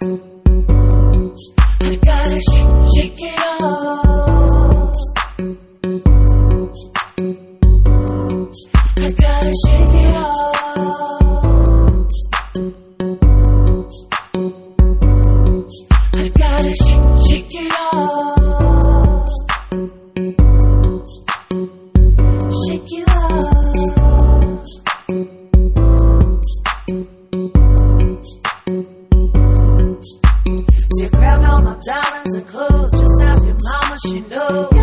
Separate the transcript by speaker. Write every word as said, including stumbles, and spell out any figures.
Speaker 1: I gotta shake, shake it off. I gotta shake it off. I gotta shake, shake it off. Shake you off. See, I grabbed all my diamonds and clothes, just ask your mama, she knows.